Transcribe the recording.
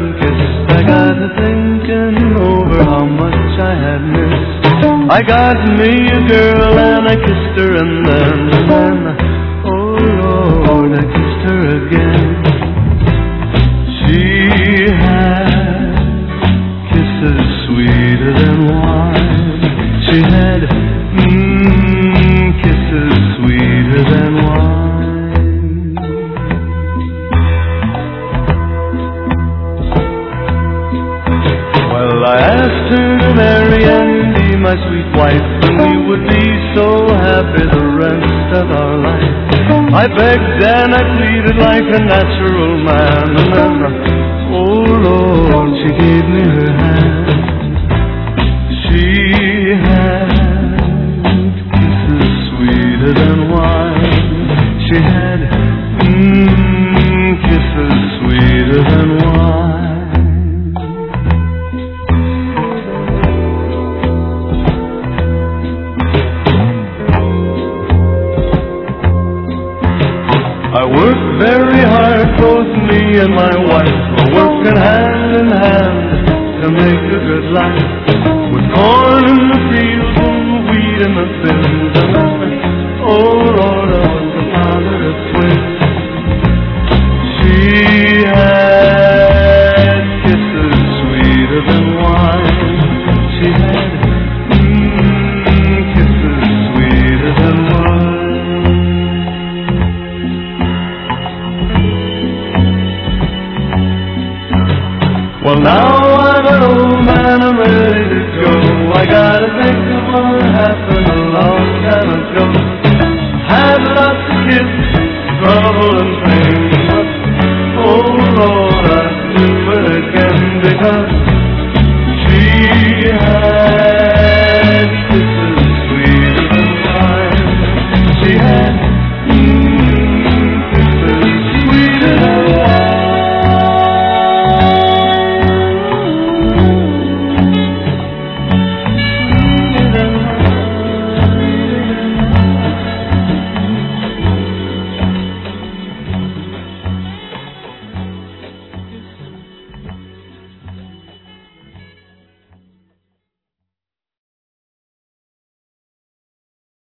kissed, I got to thinking over how much I had missed. I got me a girl and I kissed her and then, oh Lord, I kissed her again. She had kisses sweeter than wine. She had kisses sweeter than wine. Well, I asked her to marry and be my sweet wife, and we would be so happy the rest of our life. I begged and I pleaded like a natural man, and then, oh Lord, she gave me her hand. She had kisses sweeter than wine. She had kisses sweeter than wine. I worked very hard, both me and my wife were working hand in hand to make a good life. With corn in the fields and wheat in the bins, and oh Lord, I was the father of twins. She had kisses sweeter than wine. She had kisses sweeter than wine. Well, now